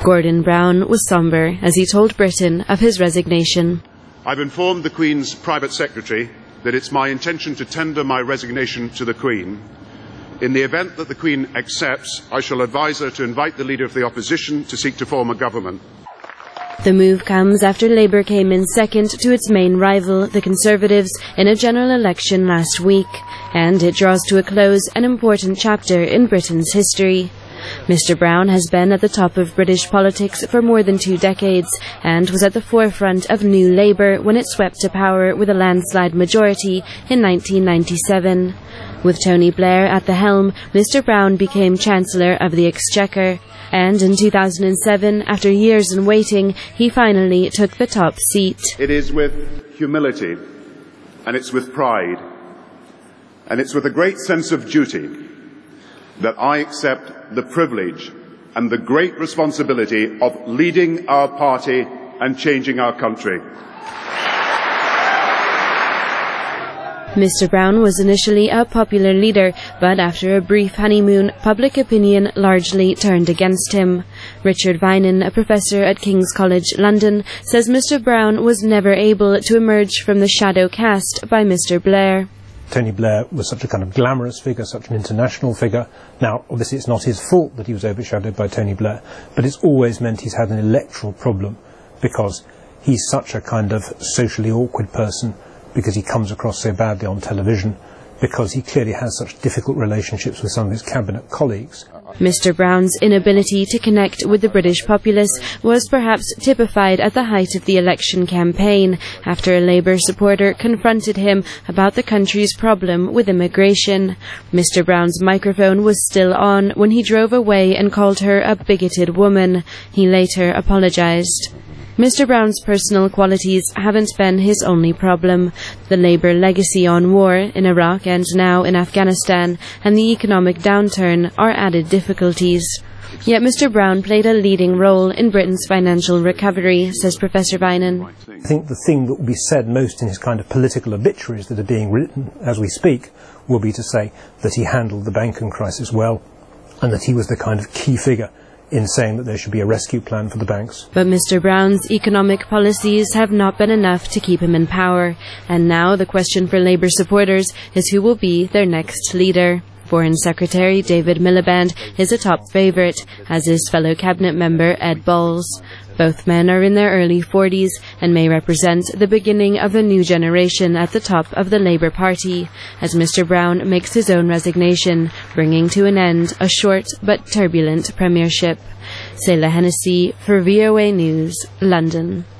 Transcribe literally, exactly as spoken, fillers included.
Gordon Brown was sombre as he told Britain of his resignation. I've informed the Queen's private secretary that it's my intention to tender my resignation to the Queen. In the event that the Queen accepts, I shall advise her to invite the Leader of the Opposition to seek to form a government. The move comes after Labour came in second to its main rival, the Conservatives, in a general election last week, and it draws to a close an important chapter in Britain's history. Mister Brown has been at the top of British politics for more than two decades and was at the forefront of New Labour when it swept to power with a landslide majority in nineteen ninety-seven. With Tony Blair at the helm, Mister Brown became Chancellor of the Exchequer, and in two thousand seven, after years in waiting, he finally took the top seat. It is with humility, and it's with pride, and it's with a great sense of duty that I accept the privilege and the great responsibility of leading our party and changing our country. Mister Brown was initially a popular leader, but after a brief honeymoon, public opinion largely turned against him. Richard Vinan, a professor at King's College London, says Mister Brown was never able to emerge from the shadow cast by Mister Blair. Tony Blair was such a kind of glamorous figure, such an international figure. Now, obviously it's not his fault that he was overshadowed by Tony Blair, but it's always meant he's had an electoral problem because he's such a kind of socially awkward person, because he comes across so badly on television, because he clearly has such difficult relationships with some of his cabinet colleagues. Mister Brown's inability to connect with the British populace was perhaps typified at the height of the election campaign, after a Labour supporter confronted him about the country's problem with immigration. Mister Brown's microphone was still on when he drove away and called her a bigoted woman. He later apologised. Mister Brown's personal qualities haven't been his only problem. The Labour legacy on war in Iraq and now in Afghanistan and the economic downturn are added difficulties. Yet Mister Brown played a leading role in Britain's financial recovery, says Professor Vinan. I think the thing that will be said most in his kind of political obituaries that are being written as we speak will be to say that he handled the banking crisis well and that he was the kind of key figure in saying that there should be a rescue plan for the banks. But Mister Brown's economic policies have not been enough to keep him in power, and now the question for Labour supporters is who will be their next leader. Foreign Secretary David Miliband is a top favourite, as is fellow cabinet member Ed Balls. Both men are in their early forties and may represent the beginning of a new generation at the top of the Labour Party, as Mister Brown makes his own resignation, bringing to an end a short but turbulent premiership. Selah Hennessy for V O A News, London.